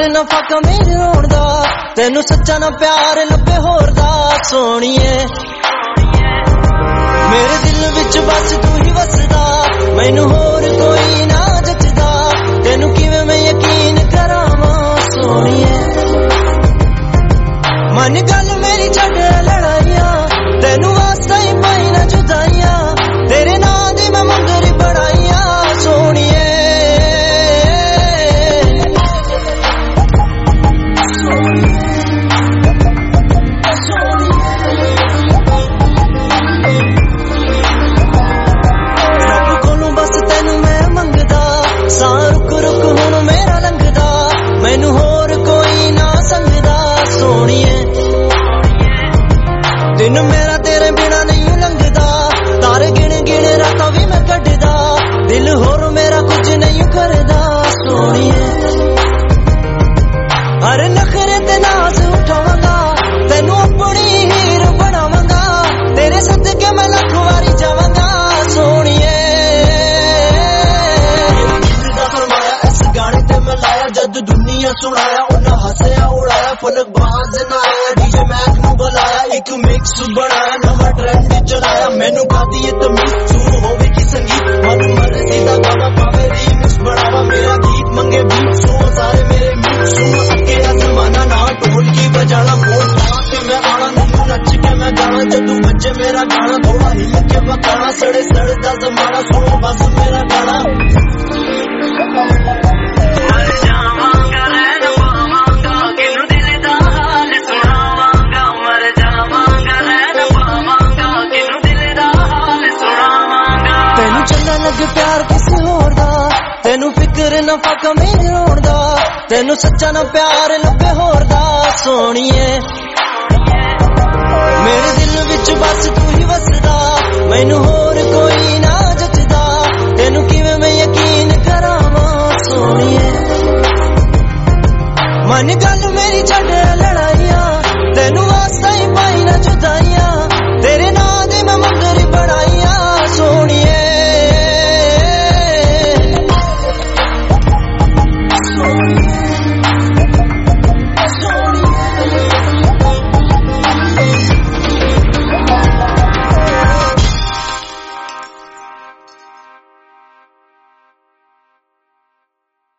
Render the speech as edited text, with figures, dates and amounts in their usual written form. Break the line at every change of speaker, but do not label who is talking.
ना फाका मेरे रोण दा, तेनू सच्चा ना प्यार लभे होर दा सोनिए। मेरे दिल विच बस तू ही वसदा, मैनू होर कोई ना जचदा, तेनू किवें मैं यकीन करावां सोनिए। मन गल मेरी छड्ड लड़ाइयां, तेनू वास्ता ही पाई ना जुदाइयां, तेरे नां दी मैं मुंदरी बड़ाइयां सोनिए। मैनू होर कोई ना संगदा सोनिए। दिन मेरा तेरे बिना नहीं लंघदा, तारे गिन गिन रातां भी मैं कटदा, दिल होर मेरा कुछ नहीं करदा सोनिए। हर नखरे ते नाज उठावांगा, तेनू अपनी हीर बनावांगा, तेरे सदके मैं लख वारी जावांगा सोनिए। इस गाने ते मैं लाया जद दुनिया सुनाया, उन्हें हंसया उड़ाया, फलक बाज ना आया, डीजे मैक नू बुलाया, एक मिक्स बनाया, नवा ट्रेंड चलाया, मैनू गादी ये तमीज सुर होवे की संगीत, मन मर्जी दा गाना पावे रीमिक्स बनावा, मेरा गीत मंगे बीट सुनो सारे मेरे मीट सुनो, अकेला जमाना ना ढोल की बजाना, बोल पा के मैं आना, नू नच के मैं गाना, जदू बच्चे मेरा गाना, थोड़ा हिल के बकाना, सड़े सड़दा जमाना, सुनो बस मेरा गाना। लग प्यार किसी होर दा, तेनू फिक्र ना फाका मेरे रोण दा, तेनू सच्चा ना प्यार लभे होर दा सोनिए। मेरे दिल विच बस तू ही वसदा, मैनू होर कोई ना जचदा, तेनू किवें मैं यकीन करावां सोनिए। मन गल मेरी छड्ड लड़ाइयां, तेनू वास्ता ही